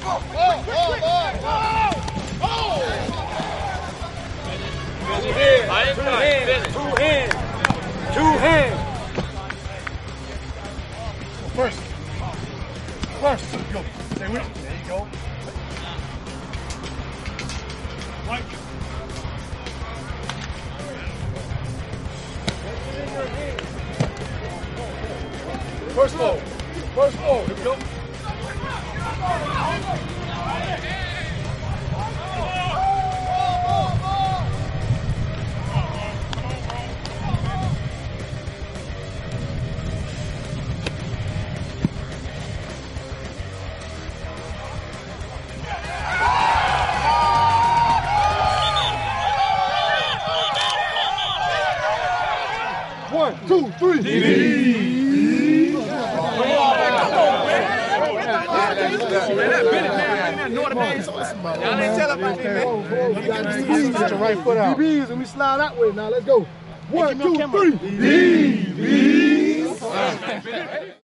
Two hands. First. Go. Stay with it. There you go. Right. First ball. Here we go. One, two, three. Get your right foot out. DBs, and we slide that way now. Let's go. 1, 2, 3. DBs.